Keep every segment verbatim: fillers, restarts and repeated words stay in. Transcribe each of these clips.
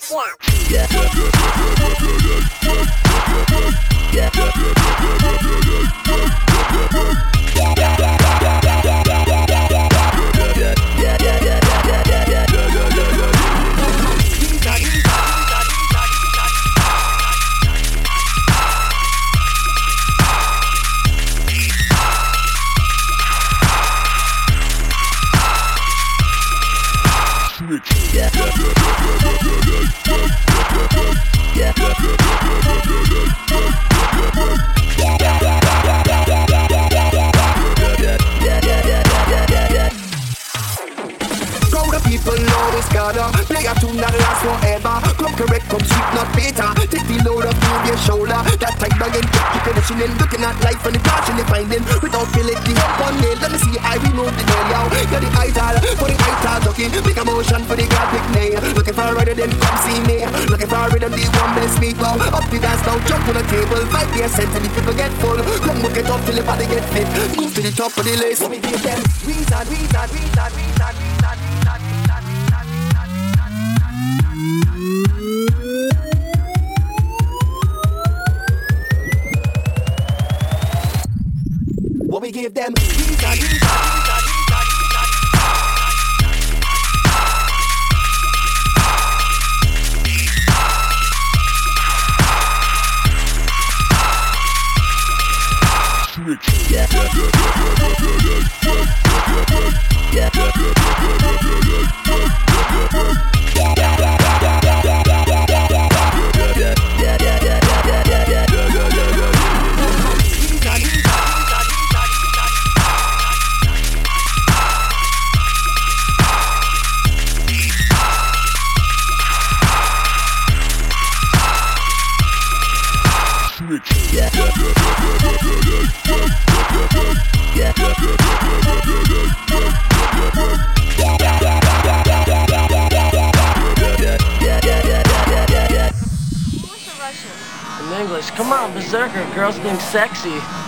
Looking at life and the passion you're finding without feeling the up on nail. Let me see I remove the nail, yo. Got the eyes all for the eyes all ducky. Make a motion for the god big nail. Looking for a rider, then come see me. Looking for a rhythm, the one minute speak now. Up the dance now, jump on the table. Five years sent and the people get full. Come work it up till the body get fit. Move to the top of the list. Let me give them reason, reason, reason, reason, reason, reason, reason. What we give them reason, reason, reason, reason, yeah. Come on, Berserker, girls being sexy.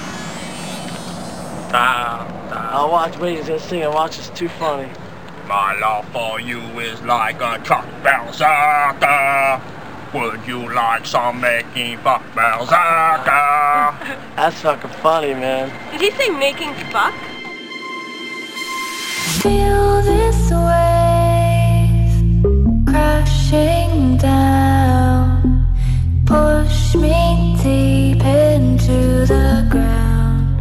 Da, da. I'll watch, wait, he's gonna sing and watch, it's too funny. My love for you is like a truck berserker. Would you like some making fuck berserker? That's fucking funny, man. Did he say making fuck? Feel this wave crashing down, push me deep into the ground,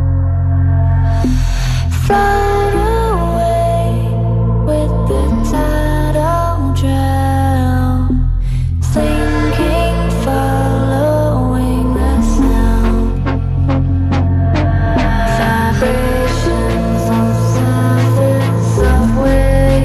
float away with the tide, I'll drown, sinking, following the sound, vibrations on surface of waves.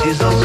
She's so